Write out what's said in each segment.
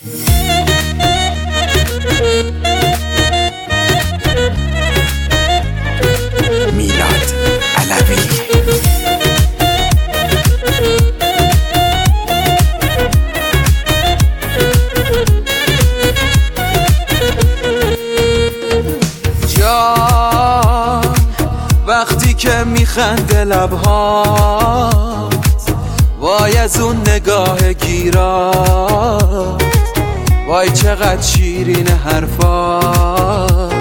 میلاد علوی. جان وقتی که میخنده لبهات، وای از اون نگاه گیرات، وای چقدر شیرین حرفات.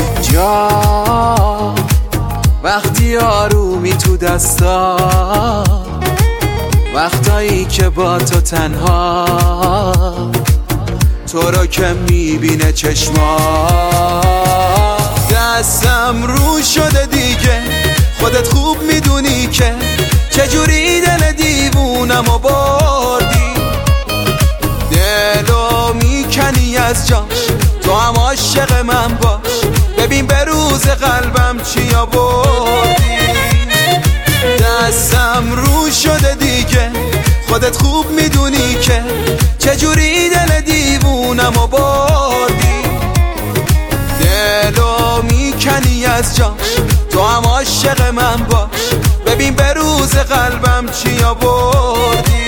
جان وقتی آرومی تو دستا، وقتایی که با تو تنها، تو رو که میبینه چشمات. دستم رو شده دیگه، خودت خوب میدونی که چجوری دل دیوونمو بردی. دلو میکنی از جاش، تو هم عاشق من باش، ببین به روز قلبم چی آوردی. دستم رو شده دیگه، خودت خوب میدونی که چجوری دل دیوونمو بردی. دلو میکنی از جاش، تو هم عاشق من باش، ببین به روز قلبم چی آوردی.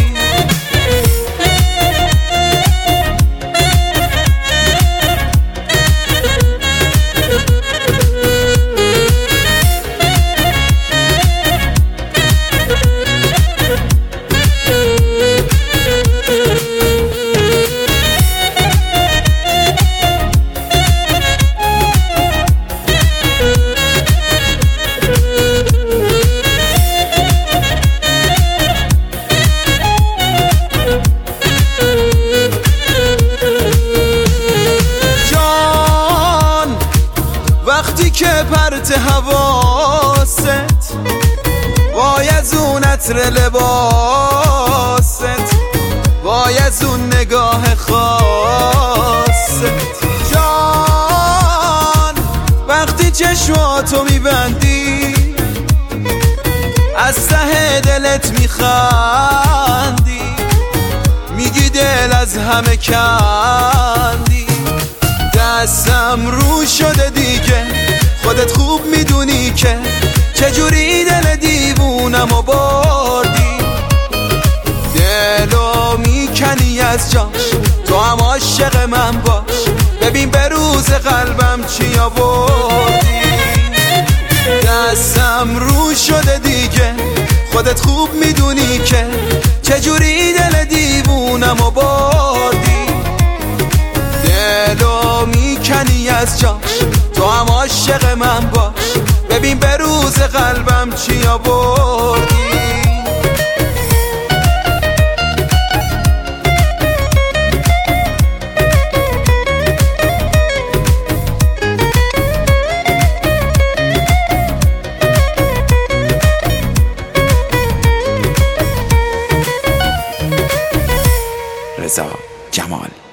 وقتی که پرت حواست، وای از اون عطر لباست، وای از اون نگاه خاصت. جان وقتی چشماتو میبندی، از ته دلت میخندی، میگی دل از همه کندی. دستم رو شده دیگه، خودت خوب میدونی که چجوری دل دیوونمو بردی. دلو میکنی از جاش، تو هم عاشق من باش، ببین به روز قلبم چی آوردی. دستم رو شده دیگه، خودت خوب میدونی که چجوری دل دیوونمو بردی. دلو میکنی از جاش، تو هم عاشق من باش، ببین به روز قلبم چی آوردی. رضا جمال.